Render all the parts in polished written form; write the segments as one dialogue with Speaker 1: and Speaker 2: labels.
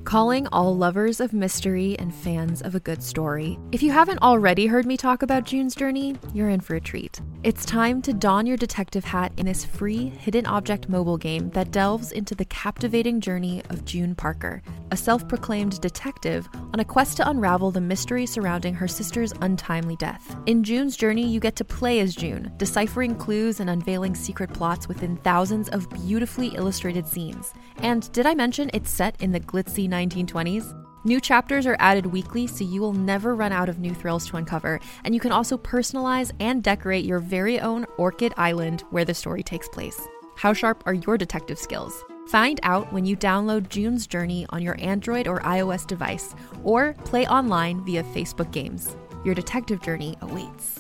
Speaker 1: Calling all lovers of mystery and fans of a good story. If you haven't already heard me talk about June's Journey, you're in for a treat. It's time to don your detective hat in this free hidden object mobile game that delves into the captivating journey of June Parker, a self-proclaimed detective on a quest to unravel the mystery surrounding her sister's untimely death. In June's Journey, you get to play as June, deciphering clues and unveiling secret plots within thousands of beautifully illustrated scenes. And did I mention it's set in the glitzy 1920s? New chapters are added weekly, so you will never run out of new thrills to uncover, and you can also personalize and decorate your very own Orchid Island where the story takes place. How sharp are your detective skills? Find out when you download June's Journey on your Android or iOS device, or play online via Facebook Games. Your detective journey awaits.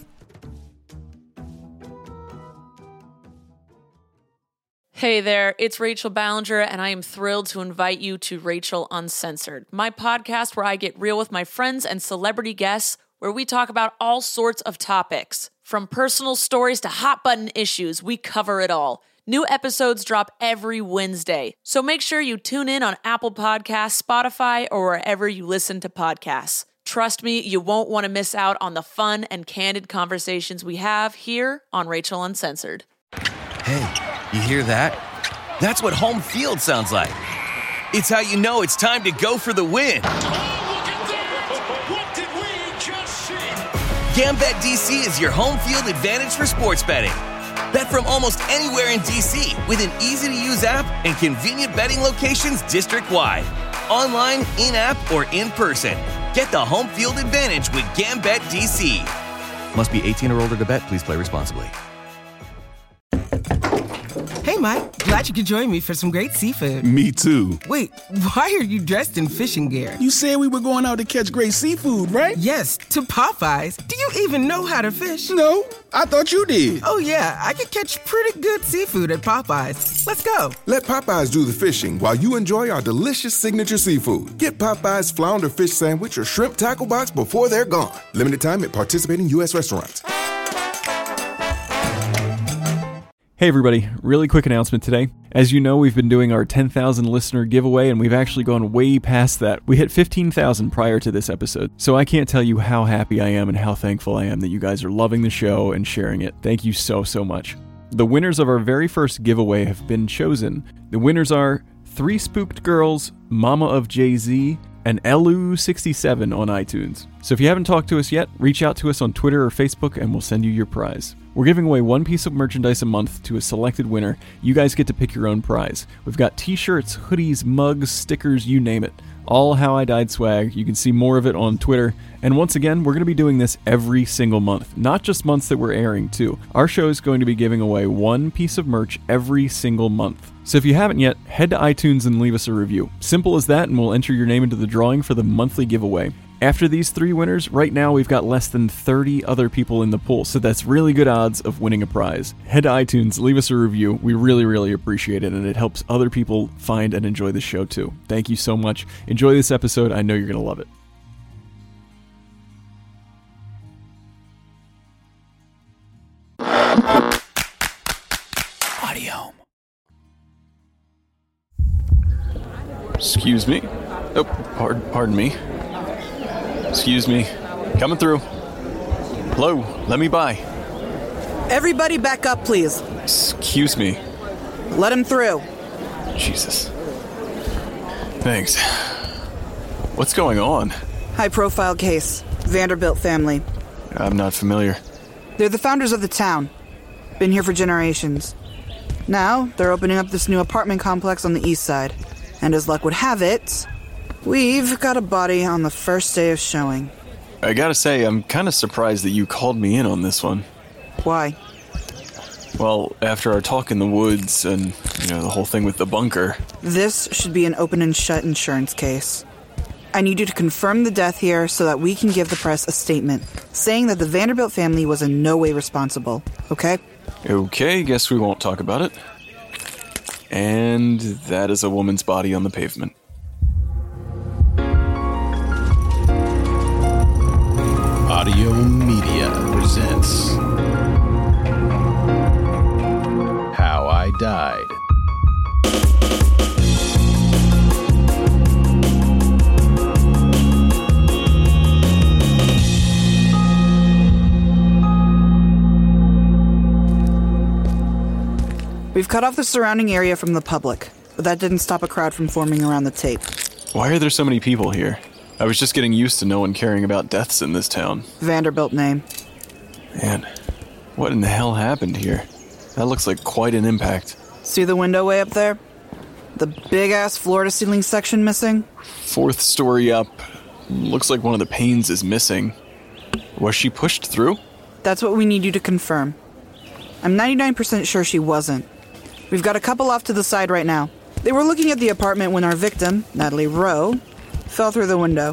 Speaker 2: Hey there, it's Rachel Ballinger, and I am thrilled to invite you to Rachel Uncensored, my podcast where I get real with my friends and celebrity guests, where we talk about all sorts of topics. From personal stories to hot-button issues, we cover it all. New episodes drop every Wednesday, so make sure you tune in on Apple Podcasts, Spotify, or wherever you listen to podcasts. Trust me, you won't want to miss out on the fun and candid conversations we have here on Rachel Uncensored.
Speaker 3: Hey, you hear that? That's what home field sounds like. It's how you know it's time to go for the win.
Speaker 4: Oh, look at that! What did we just see?
Speaker 3: Gambit DC is your home field advantage for sports betting. Bet from almost anywhere in DC with an easy-to-use app and convenient betting locations district-wide. Online, in-app, or in person. Get the home field advantage with Gambit DC. Must be 18 or older to bet. Please play responsibly.
Speaker 5: Hey, Mike. Glad you could join me for some great seafood.
Speaker 6: Me too.
Speaker 5: Wait, why are you dressed in fishing gear?
Speaker 6: You said we were going out to catch great seafood, right?
Speaker 5: Yes, to Popeyes. Do you even know how to fish?
Speaker 6: No, I thought you did.
Speaker 5: Oh, yeah, I can catch pretty good seafood at Popeyes. Let's go.
Speaker 7: Let Popeyes do the fishing while you enjoy our delicious signature seafood. Get Popeyes Flounder Fish Sandwich or Shrimp Tackle Box before they're gone. Limited time at participating U.S. restaurants.
Speaker 8: Hey everybody, really quick announcement today. As you know, we've been doing our 10,000 listener giveaway and we've actually gone way past that. We hit 15,000 prior to this episode, so I can't tell you how happy I am and how thankful I am that you guys are loving the show and sharing it. Thank you so much. The winners of our very first giveaway have been chosen. The winners are 3 Spooked Girls, Mama of Jay-Z, and Elu67 on iTunes. So if you haven't talked to us yet, reach out to us on Twitter or Facebook and we'll send you your prize. We're giving away 1 piece of merchandise a month to a selected winner. You guys get to pick your own prize. We've got t-shirts, hoodies, mugs, stickers, you name it. All How I Died swag. You can see more of it on Twitter. And once again, we're going to be doing this every single month, not just months that we're airing too. Our show is going to be giving away 1 piece of merch every single month. So if you haven't yet, head to iTunes and leave us a review. Simple as that, and we'll enter your name into the drawing for the monthly giveaway. After these 3 winners, right now we've got less than 30 other people in the pool, so that's really good odds of winning a prize. Head to iTunes, leave us a review. We really appreciate it, and it helps other people find and enjoy the show too. Thank you so much. Enjoy this episode. I know you're going to love it.
Speaker 3: Audio.
Speaker 8: Excuse me. Oh, pardon me. Excuse me. Coming through. Hello, let me by.
Speaker 9: Everybody back up, please.
Speaker 8: Excuse me.
Speaker 9: Let him through.
Speaker 8: Jesus. Thanks. What's going on?
Speaker 9: High-profile case. Vanderbilt family.
Speaker 8: I'm not familiar.
Speaker 9: They're the founders of the town. Been here for generations. Now, they're opening up this new apartment complex on the east side. And as luck would have it, we've got a body on the first day of showing.
Speaker 8: I gotta say, I'm kind of surprised that you called me in on this one.
Speaker 9: Why?
Speaker 8: Well, after our talk in the woods and, the whole thing with the bunker.
Speaker 9: This should be an open and shut insurance case. I need you to confirm the death here so that we can give the press a statement saying that the Vanderbilt family was in no way responsible, okay?
Speaker 8: Okay, guess we won't talk about it. And that is a woman's body on the pavement.
Speaker 6: Audio Media presents How I Died.
Speaker 9: We've cut off the surrounding area from the public, but that didn't stop a crowd from forming around the tape.
Speaker 8: Why are there so many people here? I was just getting used to no one caring about deaths in this town.
Speaker 9: Vanderbilt name.
Speaker 8: Man, what in the hell happened here? That looks like quite an impact.
Speaker 9: See the window way up there? The big-ass floor-to-ceiling section missing?
Speaker 8: 4th story up. Looks like one of the panes is missing. Was she pushed through?
Speaker 9: That's what we need you to confirm. I'm 99% sure she wasn't. We've got a couple off to the side right now. They were looking at the apartment when our victim, Natalie Rowe, fell through the window.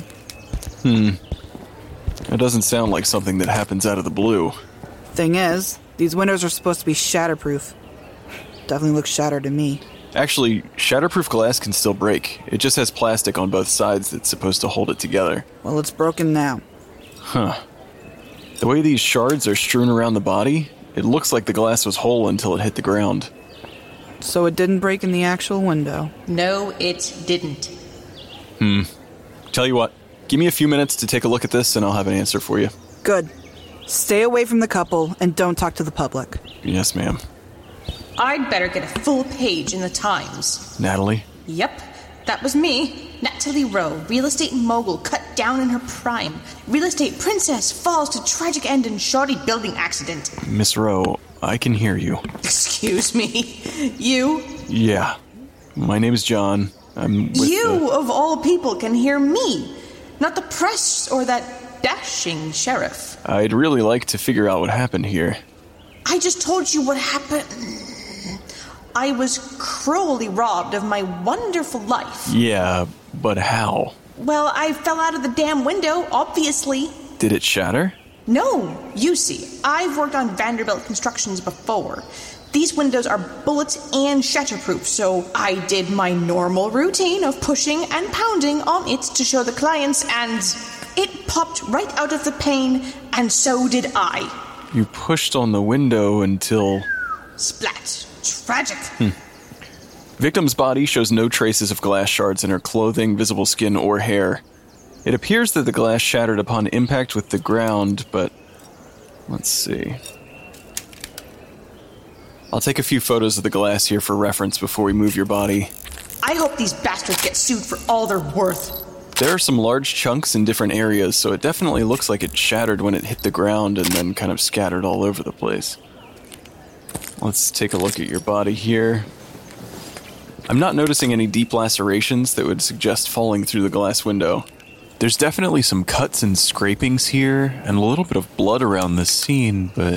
Speaker 8: That doesn't sound like something that happens out of the blue.
Speaker 9: Thing is, these windows are supposed to be shatterproof. Definitely looks shattered to me.
Speaker 8: Actually, shatterproof glass can still break. It just has plastic on both sides that's supposed to hold it together.
Speaker 9: Well, it's broken now.
Speaker 8: Huh. The way these shards are strewn around the body, it looks like the glass was whole until it hit the ground.
Speaker 9: So it didn't break in the actual window?
Speaker 10: No, it didn't.
Speaker 8: Tell you what, give me a few minutes to take a look at this and I'll have an answer for you.
Speaker 9: Good. Stay away from the couple and don't talk to the public.
Speaker 8: Yes, ma'am.
Speaker 10: I'd better get a full page in the Times.
Speaker 8: Natalie?
Speaker 10: Yep, that was me. Natalie Rowe, real estate mogul cut down in her prime. Real estate princess falls to tragic end in shoddy building accident.
Speaker 8: Miss Rowe, I can hear you.
Speaker 10: Excuse me? You?
Speaker 8: Yeah. My name is John. I'm with
Speaker 10: You, of all people, can hear me. Not the press or that dashing sheriff.
Speaker 8: I'd really like to figure out what happened here.
Speaker 10: I just told you what happened. I was cruelly robbed of my wonderful life.
Speaker 8: Yeah, but how?
Speaker 10: Well, I fell out of the damn window, obviously.
Speaker 8: Did it shatter?
Speaker 10: No, you see, I've worked on Vanderbilt constructions before. These windows are bullets and shatterproof, so I did my normal routine of pushing and pounding on it to show the clients, and it popped right out of the pane, and so did I.
Speaker 8: You pushed on the window until...
Speaker 10: Splat. Tragic.
Speaker 8: Victim's body shows no traces of glass shards in her clothing, visible skin, or hair. It appears that the glass shattered upon impact with the ground, but... let's see. I'll take a few photos of the glass here for reference before we move your body.
Speaker 10: I hope these bastards get sued for all they're worth.
Speaker 8: There are some large chunks in different areas, so it definitely looks like it shattered when it hit the ground and then kind of scattered all over the place. Let's take a look at your body here. I'm not noticing any deep lacerations that would suggest falling through the glass window. There's definitely some cuts and scrapings here, and a little bit of blood around the scene, but...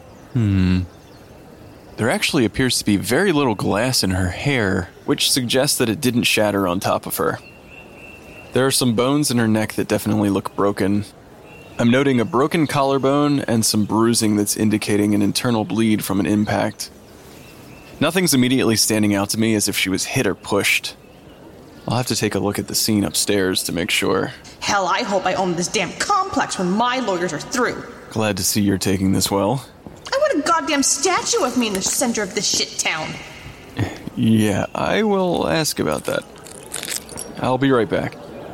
Speaker 8: There actually appears to be very little glass in her hair, which suggests that it didn't shatter on top of her. There are some bones in her neck that definitely look broken. I'm noting a broken collarbone and some bruising that's indicating an internal bleed from an impact. Nothing's immediately standing out to me as if she was hit or pushed. I'll have to take a look at the scene upstairs to make sure.
Speaker 10: Hell, I hope I own this damn complex when my lawyers are through.
Speaker 8: Glad to see you're taking this well.
Speaker 10: I want a goddamn statue of me in the center of this shit town.
Speaker 8: Yeah, I will ask about that. I'll be right back.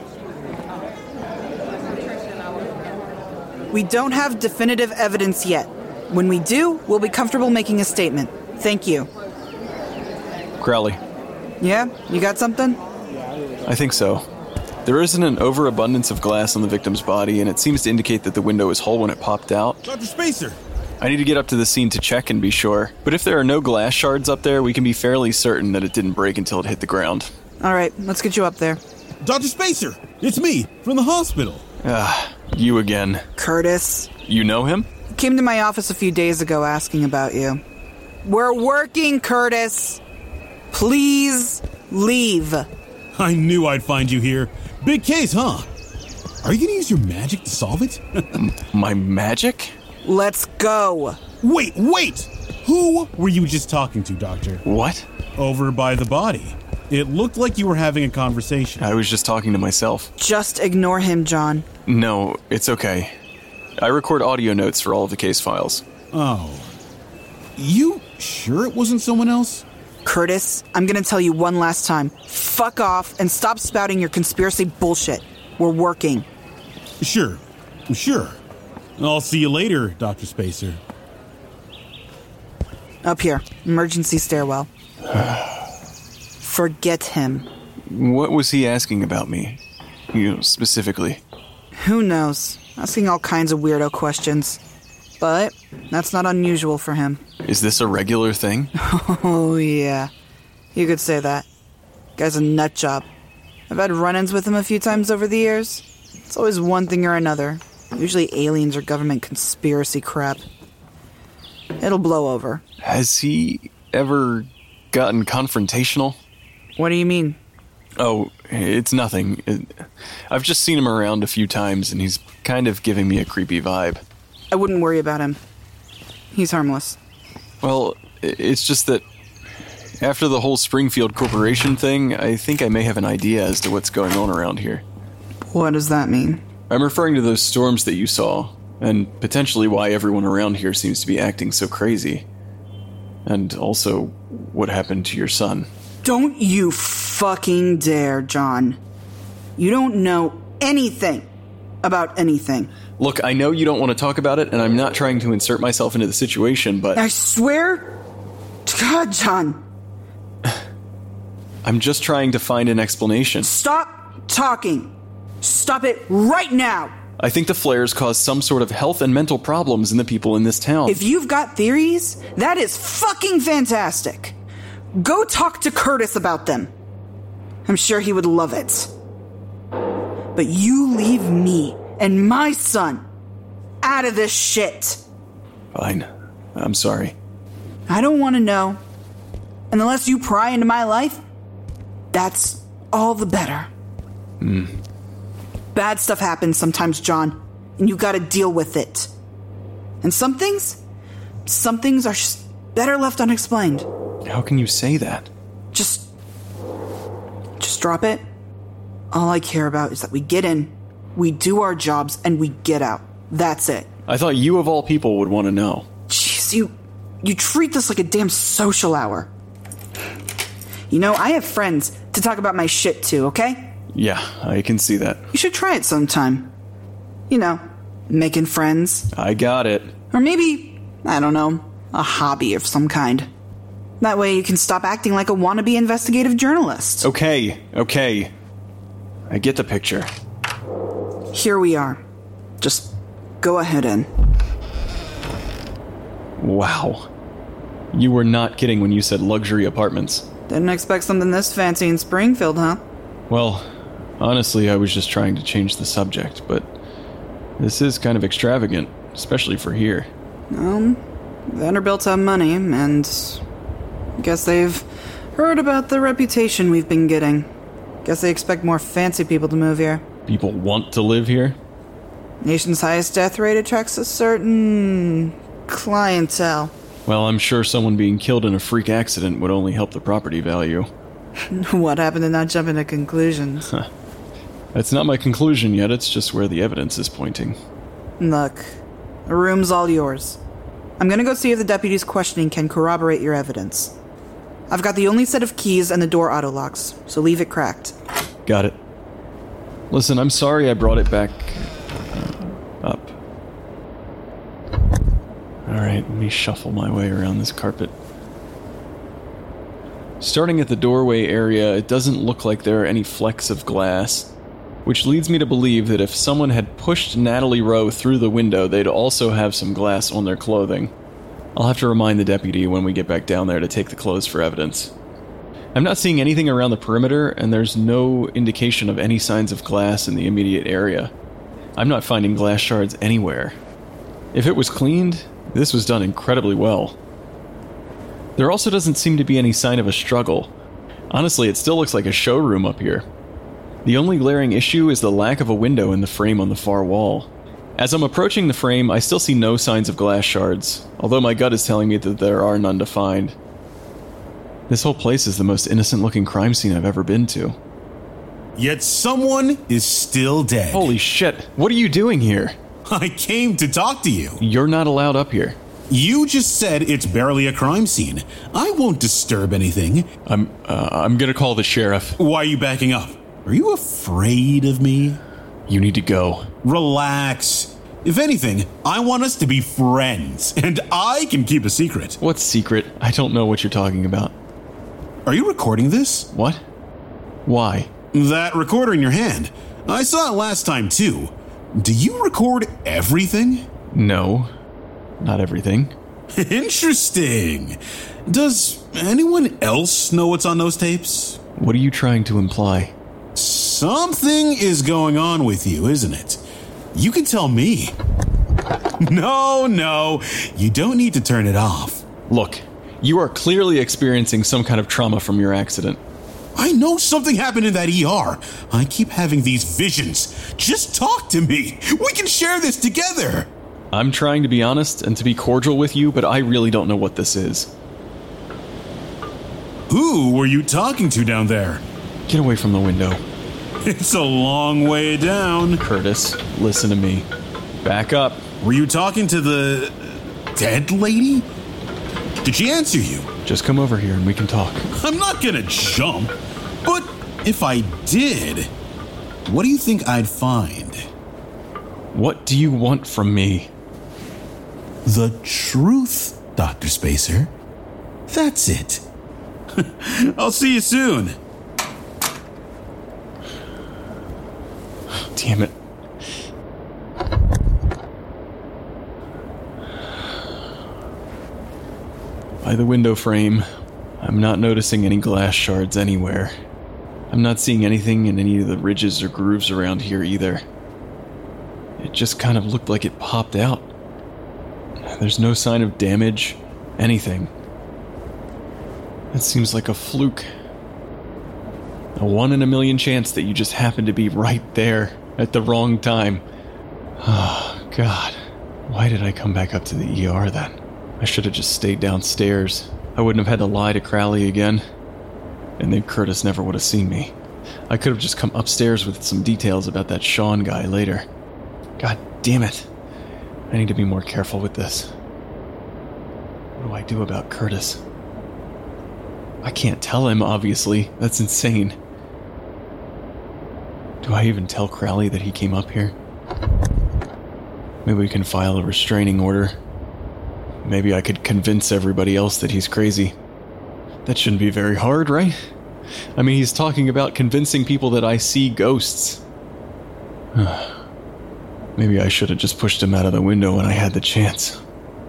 Speaker 9: We don't have definitive evidence yet. When we do, we'll be comfortable making a statement. Thank you.
Speaker 8: Crowley.
Speaker 9: Yeah? You got something?
Speaker 8: I think so. There isn't an overabundance of glass on the victim's body, and it seems to indicate that the window was whole when it popped out.
Speaker 6: Dr. Spacer!
Speaker 8: I need to get up to the scene to check and be sure. But if there are no glass shards up there, we can be fairly certain that it didn't break until it hit the ground.
Speaker 9: All right, let's get you up there.
Speaker 6: Dr. Spacer! It's me, from the hospital.
Speaker 8: You again.
Speaker 9: Curtis.
Speaker 8: You know him?
Speaker 9: He came to my office a few days ago asking about you. We're working, Curtis. Please leave.
Speaker 6: I knew I'd find you here. Big case, huh? Are you gonna use your magic to solve it?
Speaker 8: My magic?
Speaker 9: Let's go.
Speaker 6: Wait! Who were you just talking to, Doctor?
Speaker 8: What?
Speaker 6: Over by the body. It looked like you were having a conversation.
Speaker 8: I was just talking to myself.
Speaker 9: Just ignore him, John.
Speaker 8: No, it's okay. I record audio notes for all of the case files.
Speaker 6: Oh. You sure it wasn't someone else?
Speaker 9: Curtis, I'm gonna tell you one last time. Fuck off and stop spouting your conspiracy bullshit. We're working.
Speaker 6: Sure. I'll see you later, Dr. Spacer.
Speaker 9: Up here. Emergency stairwell. Forget him.
Speaker 8: What was he asking about me? Specifically.
Speaker 9: Who knows? Asking all kinds of weirdo questions. But that's not unusual for him.
Speaker 8: Is this a regular thing?
Speaker 9: Oh, yeah. You could say that. Guy's a nut job. I've had run-ins with him a few times over the years. It's always one thing or another. Usually aliens or government conspiracy crap. It'll blow over.
Speaker 8: Has he ever gotten confrontational?
Speaker 9: What do you mean?
Speaker 8: Oh, it's nothing. I've just seen him around a few times, and he's kind of giving me a creepy vibe.
Speaker 9: I wouldn't worry about him. He's harmless.
Speaker 8: Well, it's just that after the whole Springfield Corporation thing, I think I may have an idea as to what's going on around here.
Speaker 9: What does that mean?
Speaker 8: I'm referring to those storms that you saw, and potentially why everyone around here seems to be acting so crazy. And also, what happened to your son.
Speaker 9: Don't you fucking dare, John. You don't know anything about anything.
Speaker 8: Look, I know you don't want to talk about it, and I'm not trying to insert myself into the situation, but...
Speaker 9: I swear to God, John.
Speaker 8: I'm just trying to find an explanation.
Speaker 9: Stop talking. Stop it right now.
Speaker 8: I think the flares caused some sort of health and mental problems in the people in this town.
Speaker 9: If you've got theories, that is fucking fantastic. Go talk to Curtis about them. I'm sure he would love it. But you leave me and my son out of this shit.
Speaker 8: Fine. I'm sorry.
Speaker 9: I don't want to know. And unless you pry into my life, that's all the better. Bad stuff happens sometimes, John, and you gotta deal with it. And some things are just better left unexplained.
Speaker 8: How can you say that?
Speaker 9: Just drop it. All I care about is that we get in, we do our jobs, and we get out. That's it.
Speaker 8: I thought you of all people would want to know.
Speaker 9: Jeez, you treat this like a damn social hour. You know, I have friends to talk about my shit to, okay?
Speaker 8: Yeah, I can see that.
Speaker 9: You should try it sometime. You know, making friends.
Speaker 8: I got it.
Speaker 9: Or maybe, I don't know, a hobby of some kind. That way you can stop acting like a wannabe investigative journalist.
Speaker 8: Okay. I get the picture.
Speaker 9: Here we are. Just go ahead in.
Speaker 8: Wow. You were not kidding when you said luxury apartments.
Speaker 9: Didn't expect something this fancy in Springfield, huh?
Speaker 8: Well, honestly, I was just trying to change the subject, but this is kind of extravagant, especially for here.
Speaker 9: Vanderbilts have money, and guess they've heard about the reputation we've been getting. Guess they expect more fancy people to move here.
Speaker 8: People want to live here?
Speaker 9: Nation's highest death rate attracts a certain clientele.
Speaker 8: Well, I'm sure someone being killed in a freak accident would only help the property value.
Speaker 9: What happened to not jumping to conclusions?
Speaker 8: That's not my conclusion yet, it's just where the evidence is pointing.
Speaker 9: Look, the room's all yours. I'm gonna go see if the deputy's questioning can corroborate your evidence. I've got the only set of keys and the door auto locks, so leave it cracked.
Speaker 8: Got it. Listen, I'm sorry I brought it back up. Alright, let me shuffle my way around this carpet. Starting at the doorway area, it doesn't look like there are any flecks of glass, which leads me to believe that if someone had pushed Natalie Rowe through the window, they'd also have some glass on their clothing. I'll have to remind the deputy when we get back down there to take the clothes for evidence. I'm not seeing anything around the perimeter, and there's no indication of any signs of glass in the immediate area. I'm not finding glass shards anywhere. If it was cleaned, this was done incredibly well. There also doesn't seem to be any sign of a struggle. Honestly, it still looks like a showroom up here. The only glaring issue is the lack of a window in the frame on the far wall. As I'm approaching the frame, I still see no signs of glass shards, although my gut is telling me that there are none to find. This whole place is the most innocent-looking crime scene I've ever been to.
Speaker 6: Yet someone is still dead.
Speaker 8: Holy shit, what are you doing here?
Speaker 6: I came to talk to you.
Speaker 8: You're not allowed up here.
Speaker 6: You just said it's barely a crime scene. I won't disturb anything.
Speaker 8: I'm gonna call the sheriff.
Speaker 6: Why are you backing up? Are you afraid of me?
Speaker 8: You need to go.
Speaker 6: Relax. If anything, I want us to be friends, and I can keep a secret.
Speaker 8: What secret? I don't know what you're talking about.
Speaker 6: Are you recording this?
Speaker 8: What? Why?
Speaker 6: That recorder in your hand. I saw it last time, too. Do you record everything?
Speaker 8: No, not everything.
Speaker 6: Interesting. Does anyone else know what's on those tapes?
Speaker 8: What are you trying to imply?
Speaker 6: Something is going on with you, isn't it? You can tell me. No, you don't need to turn it off.
Speaker 8: Look, you are clearly experiencing some kind of trauma from your accident.
Speaker 6: I know something happened in that ER. I keep having these visions. Just talk to me. We can share this together.
Speaker 8: I'm trying to be honest and to be cordial with you, but I really don't know what this is.
Speaker 6: Who were you talking to down there?
Speaker 8: Get away from the window.
Speaker 6: It's a long way down.
Speaker 8: Curtis, listen to me. Back up.
Speaker 6: Were you talking to the dead lady? Did she answer you?
Speaker 8: Just come over here and we can talk.
Speaker 6: I'm not gonna jump. But if I did, what do you think I'd find?
Speaker 8: What do you want from me?
Speaker 6: The truth, Dr. Spacer. That's it. I'll see you soon.
Speaker 8: Damn it. By the window frame, I'm not noticing any glass shards anywhere. I'm not seeing anything in any of the ridges or grooves around here either. It just kind of looked like it popped out. There's no sign of damage, anything. It seems like a fluke. A 1 in a million chance that you just happened to be right there at the wrong time. Oh, God. Why did I come back up to the ER then? I should have just stayed downstairs. I wouldn't have had to lie to Crowley again. And then Curtis never would have seen me. I could have just come upstairs with some details about that Sean guy later. God damn it. I need to be more careful with this. What do I do about Curtis? I can't tell him, obviously. That's insane. Do I even tell Crowley that he came up here? Maybe we can file a restraining order. Maybe I could convince everybody else that he's crazy. That shouldn't be very hard, right? I mean, he's talking about convincing people that I see ghosts. Maybe I should have just pushed him out of the window when I had the chance.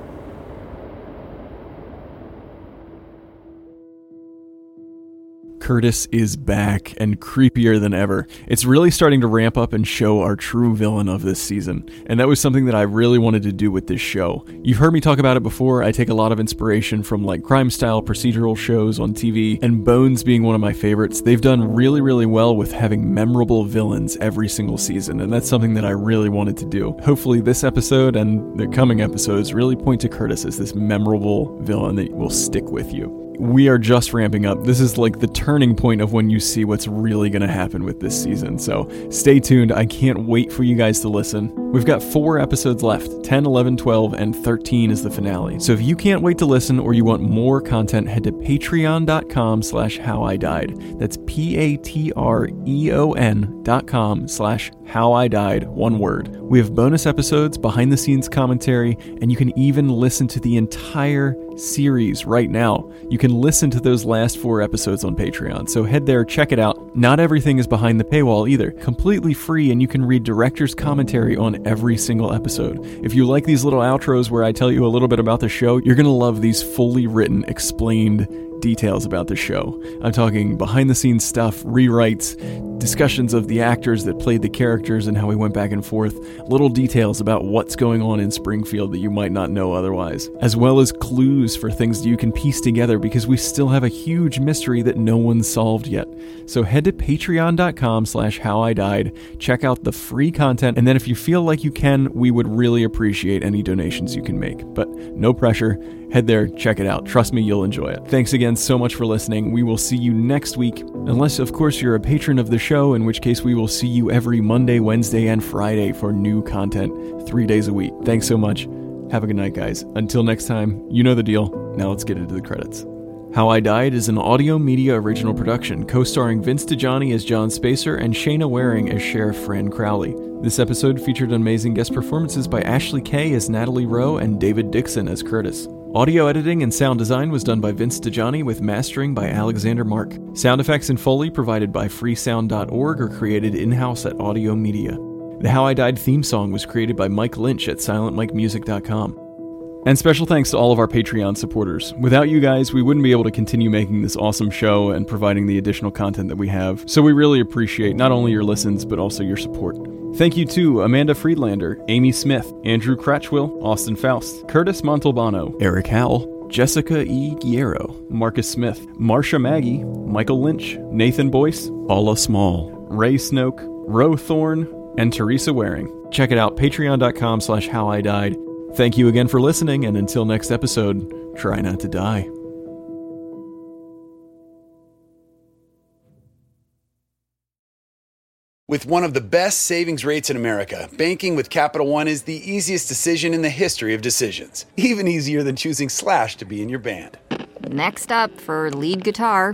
Speaker 8: Curtis is back and creepier than ever. It's really starting to ramp up and show our true villain of this season. And that was something that I really wanted to do with this show. You've heard me talk about it before. I take a lot of inspiration from like crime-style procedural shows on TV, and Bones being one of my favorites. They've done really, really well with having memorable villains every single season, and that's something that I really wanted to do. Hopefully this episode and the coming episodes really point to Curtis as this memorable villain that will stick with you. We are just ramping up. This is like the turning point of when you see what's really going to happen with this season. So stay tuned. I can't wait for you guys to listen. We've got 4 episodes left. 10, 11, 12, and 13 is the finale. So if you can't wait to listen or you want more content, head to patreon.com/howidied. That's patreon.com/howidied, one word. We have bonus episodes, behind the scenes commentary, and you can even listen to the entire series right now. You can listen to those last 4 episodes on Patreon, so head there, check it out. Not everything is behind the paywall either. Completely free, and you can read director's commentary on every single episode. If you like these little outros where I tell you a little bit about the show, you're going to love these fully written, explained details about the show. I'm talking behind the scenes stuff, rewrites, discussions of the actors that played the characters and how we went back and forth, little details about what's going on in Springfield that you might not know otherwise, as well as clues for things that you can piece together because we still have a huge mystery that no one's solved yet. So head to patreon.com/howidied, check out the free content, and then if you feel like you can, we would really appreciate any donations you can make. But no pressure. Head there, check it out. Trust me, you'll enjoy it. Thanks again so much for listening. We will see you next week, unless, of course, you're a patron of the show, in which case we will see you every Monday, Wednesday, and Friday for new content, 3 days a week. Thanks so much. Have a good night, guys. Until next time, you know the deal. Now let's get into the credits. How I Died is an Audio Media original production, co-starring Vince DiGianni as John Spacer and Shayna Waring as Sheriff Fran Crowley. This episode featured amazing guest performances by Ashley Kay as Natalie Rowe and David Dixon as Curtis. Audio editing and sound design was done by Vince DiGianni with mastering by Alexander Mark. Sound effects and Foley provided by freesound.org or created in-house at Audio Media. The How I Died theme song was created by Mike Lynch at silentmikemusic.com. And special thanks to all of our Patreon supporters. Without you guys, we wouldn't be able to continue making this awesome show and providing the additional content that we have. So we really appreciate not only your listens, but also your support. Thank you to Amanda Friedlander, Amy Smith, Andrew Cratchwell, Austin Faust, Curtis Montalbano, Eric Howell, Jessica E. Guerrero, Marcus Smith, Marsha Maggie, Michael Lynch, Nathan Boyce, Paula Small, Ray Snoke, Ro Thorne, and Teresa Waring. Check it out, patreon.com/howidied. Thank you again for listening, and until next episode, try not to die.
Speaker 11: With one of the best savings rates in America, banking with Capital One is the easiest decision in the history of decisions. Even easier than choosing Slash to be in your band.
Speaker 12: Next up for lead guitar.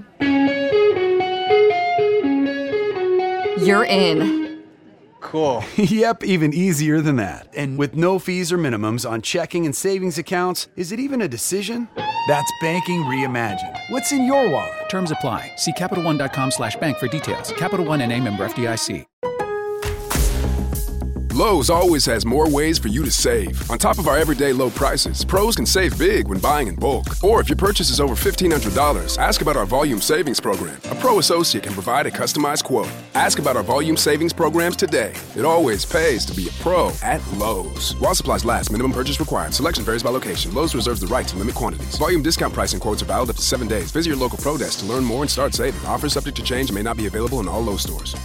Speaker 12: You're in.
Speaker 11: Cool. Yep, even easier than that. And with no fees or minimums on checking and savings accounts, is it even a decision? That's banking reimagined. What's in your wallet?
Speaker 13: Terms apply. See CapitalOne.com/bank for details. Capital One N.A. member FDIC.
Speaker 7: Lowe's always has more ways for you to save. On top of our everyday low prices, pros can save big when buying in bulk. Or if your purchase is over $1,500, ask about our volume savings program. A pro associate can provide a customized quote. Ask about our volume savings programs today. It always pays to be a pro at Lowe's. While supplies last, minimum purchase required. Selection varies by location. Lowe's reserves the right to limit quantities. Volume discount pricing quotes are valid up to 7 days. Visit your local pro desk to learn more and start saving. Offers subject to change and may not be available in all Lowe's stores.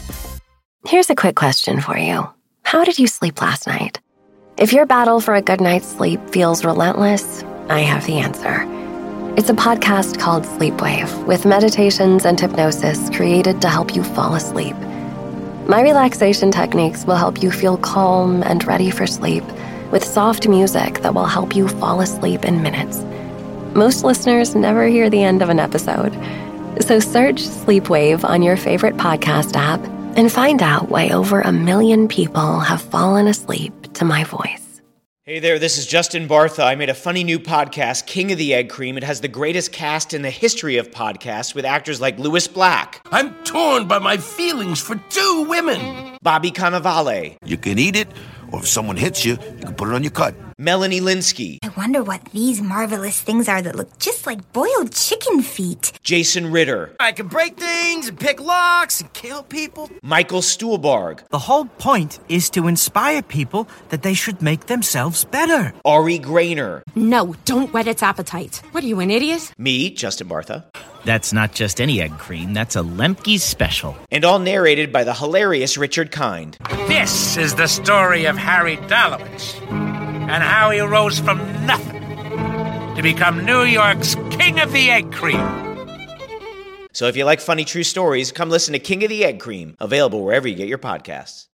Speaker 14: Here's a quick question for you. How did you sleep last night? If your battle for a good night's sleep feels relentless, I have the answer. It's a podcast called Sleep Wave, with meditations and hypnosis created to help you fall asleep. My relaxation techniques will help you feel calm and ready for sleep, with soft music that will help you fall asleep in minutes. Most listeners never hear the end of an episode, so search Sleep Wave on your favorite podcast app and find out why over 1 million people have fallen asleep to my voice.
Speaker 15: Hey there, this is Justin Bartha. I made a funny new podcast, King of the Egg Cream. It has the greatest cast in the history of podcasts with actors like Louis Black.
Speaker 16: I'm torn by my feelings for 2 women.
Speaker 15: Bobby Cannavale.
Speaker 16: You can eat it, or if someone hits you, you can put it on your cut.
Speaker 15: Melanie Linsky.
Speaker 17: I wonder what these marvelous things are that look just like boiled chicken feet.
Speaker 15: Jason Ritter.
Speaker 18: I can break things and pick locks and kill people.
Speaker 15: Michael Stuhlbarg.
Speaker 18: The whole point is to inspire people that they should make themselves better.
Speaker 15: Ari Grainer.
Speaker 19: No, don't whet its appetite. What are you, an idiot?
Speaker 15: Me, Justin Bartha.
Speaker 20: That's not just any egg cream, that's a Lemke's special.
Speaker 15: And all narrated by the hilarious Richard Kind.
Speaker 21: This is the story of Harry Dalowitz and how he rose from nothing to become New York's King of the Egg Cream.
Speaker 15: So if you like funny true stories, come listen to King of the Egg Cream, available wherever you get your podcasts.